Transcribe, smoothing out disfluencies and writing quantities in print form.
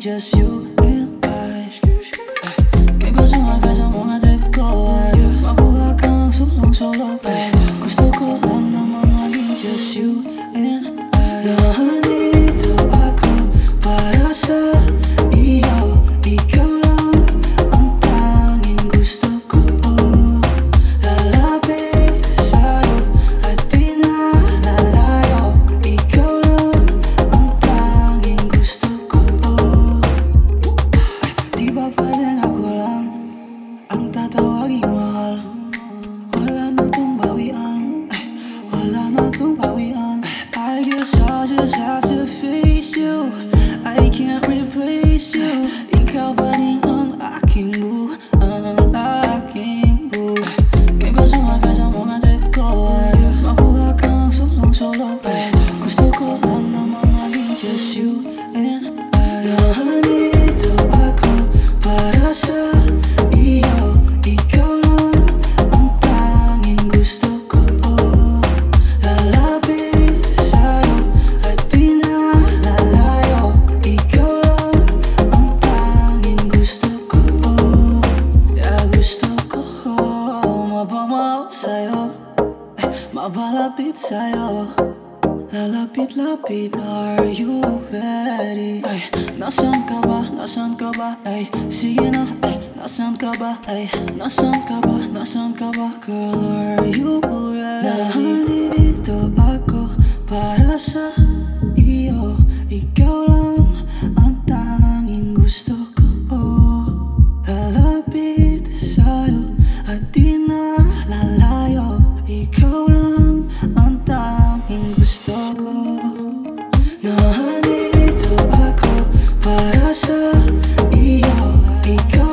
just you and I. Kaya ko sumaga sa mga trip ko ay makuha ka lang sulong-sulong ay gusto ko lang naman maging just you and I. Nandito ako para sa iyo, ikaw lang ang tanging gusto ko. Lalapit sa'yo at di na lalayo, ikaw lang ang tanging gusto ko. Di ba pwede ako lang ang tatawaging mahal? Wala na tong bawian, wala na tong bawian. I guess I'll just have to face you, I can't replace you. Ikaw pa rin ang aking boo, ang aking boo. Kaya ko sumaga sa mga trip ko ay makuha ka lang sulong-sulong ay gusto ko lang naman maging just you and I. Nandito ako para sa iyo, ikaw lang ang tanging gusto ko. Lalapit sa'yo at di na lalayo, ikaw lang ang tanging gusto ko. Yeah, gusto ko mapamahal sa'yo, mapalapit sa'yo, lalapit-lapit. Are you ready? Ay, nasan ka ba? Nasan ka ba? Ay, sige na. Ay, nasan ka ba? Ay, nasan ka ba? Nasan ka ba? Girl, are you ready? Nandito ako para sa iyo, ikaw lang ang tanging gusto ko. Lalapit sa'yo at di na lalayo, ikaw lang ang tanging gusto ko. Nandito ako para sa iyo, ikaw